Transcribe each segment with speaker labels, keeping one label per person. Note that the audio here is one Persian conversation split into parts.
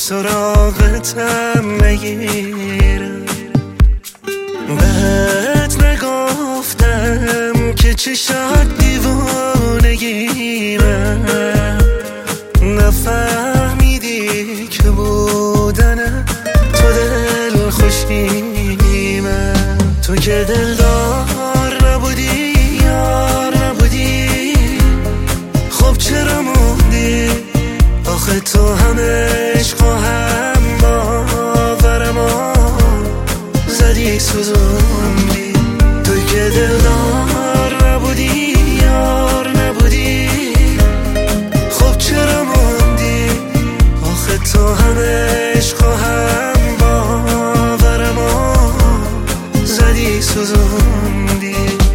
Speaker 1: سراغتم نگیرم. بهت نگفتم که چشات دیوانگیمه، نفهمیدی که بودن تو دل خوشیمه. تو که دلدار نبودی، یار نبودی، خب چرا موندی؟ آخه تو هم عشق و هم باورمو زدی سوزوندی. تو که دلدار نبودی، یار نبودی، خب چرا موندی؟ آخه تو هم عشق و هم باورمو زدی سوزوندی.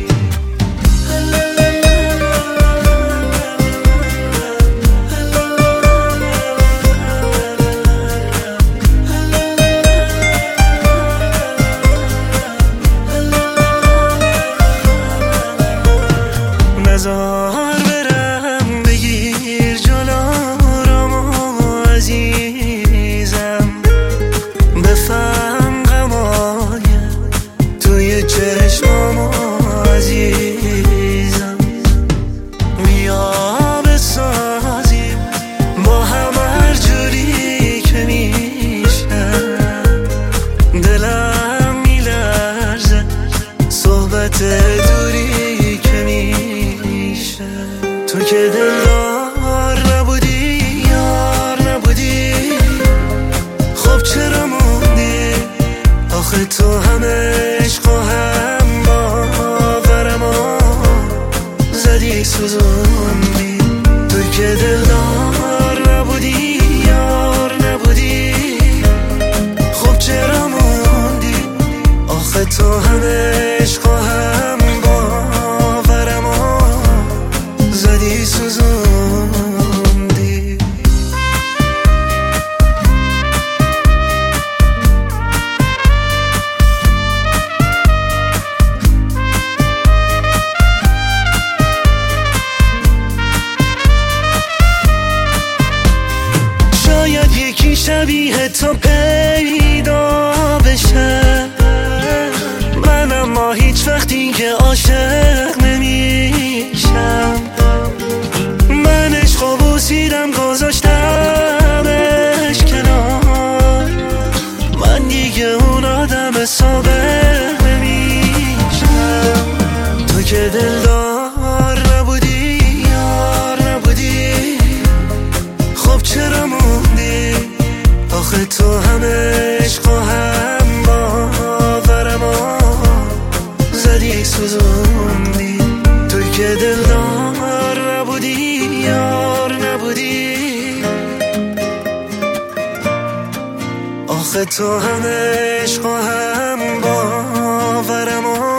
Speaker 1: نزار برم بگیر جلومو عزیزم، بفهم غمای توی چشمامو عزیزم. بیا بسازیم با هم هر جوری که میشه، دلم میلرزه صحبت دوری که میشه. تو که دلدار نبودی، یار نبودی، خب چرا موندی؟ آخه تو هم عشق و هم باورمو زدی سوزوندی. تو که دلدار نبودی، یار نبودی، خب چرا موندی؟ آخه تو هم عشق و هم باورمو زدی سوزوندی. شاید یکی شبیه تو پیدا بشه، من اما هیچ وقتی که عاشق نمیشم. من عشقو بوسیدم گذاشتمش کنار، من دیگه اون آدم سابق نمیشم. تو که دلدار نبودی، یار نبودی، خب چرا موندی؟ آخه تو هم عشق و هم باورمو زدی سوزوندی. تو که دلدار نبودی، یار نبودی، آخه تو هم عشق و هم باورمو